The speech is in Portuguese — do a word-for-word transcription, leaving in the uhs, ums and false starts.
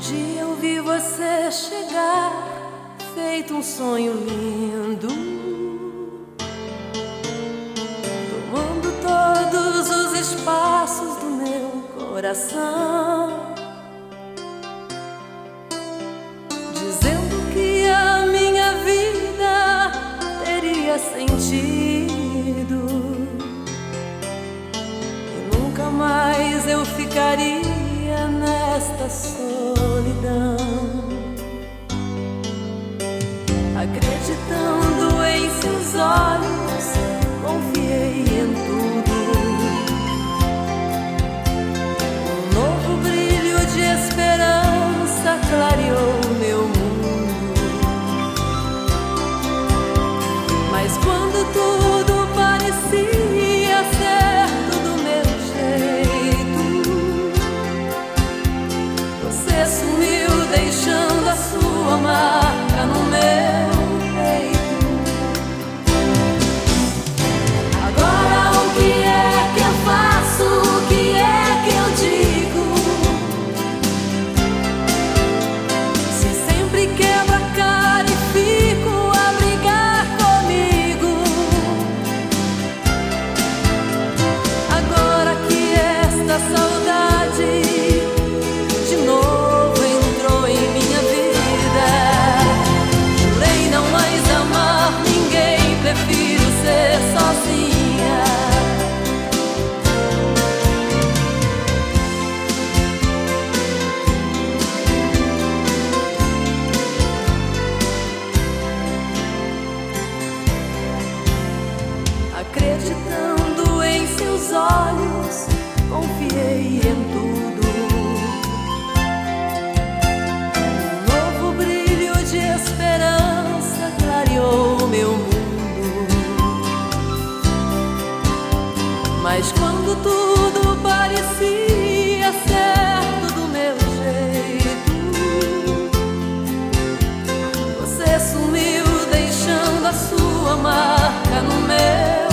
dia eu vi você chegar, feito um sonho lindo, tomando todos os espaços do meu coração, dizendo que a minha vida teria sentido e nunca mais eu ficaria nesta solidão. Acreditando em seus olhos, confiei em tudo. Um novo brilho de esperança clareou meu mundo. Mas quando tudo parecia certo do meu jeito, você sumiu deixando a sua marca no meu peito. Agora o que é que eu faço? O que é que eu digo? Se sempre quebro a cara e fico a brigar comigo. Agora que esta saudade de novo entrou em minha vida, jurei não mais amar ninguém, prefiro ser sozinha. Acreditando em seus olhos, confiei em tudo. Um novo brilho de esperança clareou meu mundo. Mas quando tudo parecia certo do meu jeito, você sumiu deixando a sua marca no meu